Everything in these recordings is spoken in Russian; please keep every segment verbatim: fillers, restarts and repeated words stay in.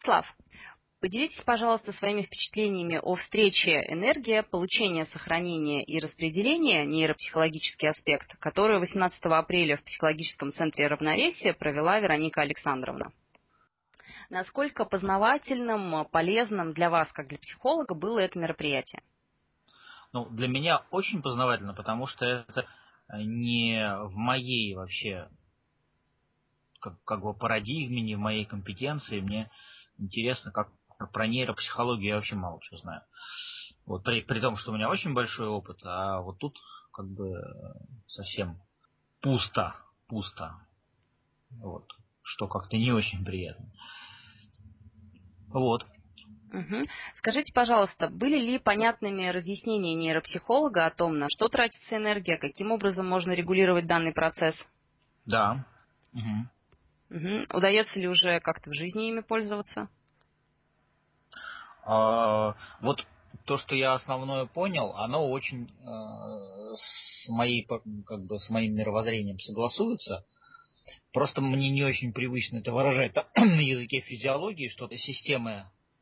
Вячеслав, поделитесь, пожалуйста, своими впечатлениями о встрече «Энергия. Получение, сохранение и распределение. Нейропсихологический аспект», которую восемнадцатого апреля в психологическом центре равновесия провела Вероника Александровна. Насколько познавательным, полезным для вас, как для психолога, было это мероприятие? Ну, для меня очень познавательно, потому что это не в моей вообще как, как бы парадигме, не в моей компетенции. Мне интересно, как про нейропсихологию я вообще мало что знаю. Вот при, при том, что у меня очень большой опыт, а вот тут как бы совсем пусто, пусто. Вот, что как-то не очень приятно. Вот. Угу. Скажите, пожалуйста, были ли понятными разъяснения нейропсихолога о том, на что тратится энергия, каким образом можно регулировать данный процесс? Да. Угу. Угу. Удается ли уже как-то в жизни ими пользоваться? А, вот то, что я основное понял, оно очень э, с моей, как бы, с моим мировоззрением согласуется. Просто мне не очень привычно это выражать на языке физиологии, что системы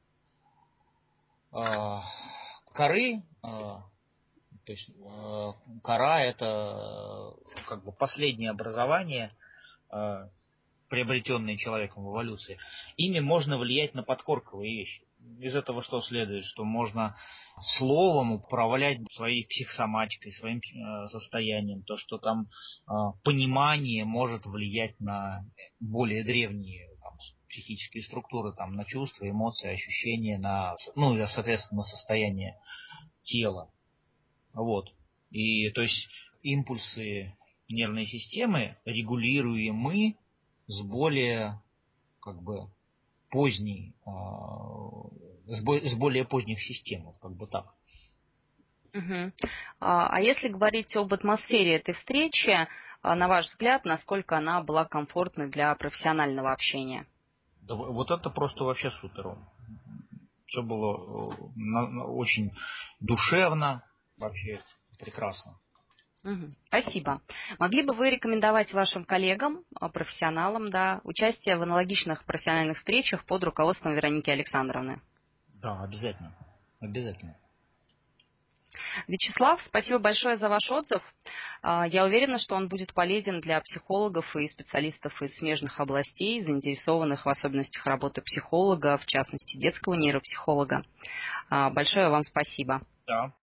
э, коры, э, то есть э, кора это э, как бы последнее образование, э, приобретенные человеком в эволюции. Ими можно влиять на подкорковые вещи. Из этого что следует? Что можно словом управлять своей психосоматикой, своим э, состоянием. То, что там э, понимание может влиять на более древние там, психические структуры, там, на чувства, эмоции, ощущения, на, ну и, соответственно, на состояние тела. Вот. И то есть импульсы нервной системы регулируемы с более как бы поздней, с более поздних систем, вот как бы так. Угу. А если говорить об атмосфере этой встречи, на ваш взгляд, насколько она была комфортной для профессионального общения? Да, вот это просто вообще супер. Все было очень душевно, вообще прекрасно. Угу. Спасибо. Могли бы вы рекомендовать вашим коллегам, профессионалам, да, участие в аналогичных профессиональных встречах под руководством Вероники Александровны? Да, обязательно. Обязательно. Вячеслав, спасибо большое за ваш отзыв. Я уверена, что он будет полезен для психологов и специалистов из смежных областей, заинтересованных в особенностях работы психолога, в частности детского нейропсихолога. Большое вам спасибо. Да.